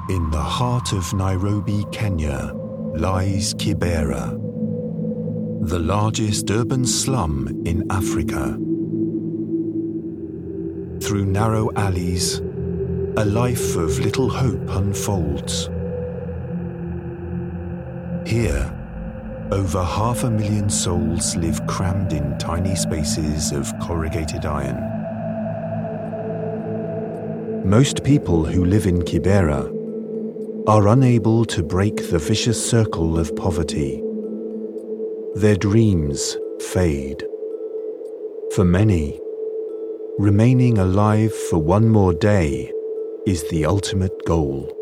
In the heart of Nairobi, Kenya, lies Kibera, the largest urban slum in Africa. Through narrow alleys, a life of little hope unfolds. Here, over 500,000 souls live crammed in tiny spaces of corrugated iron. Most people who live in Kibera are unable to break the vicious circle of poverty. Their dreams fade. For many, remaining alive for one more day is the ultimate goal.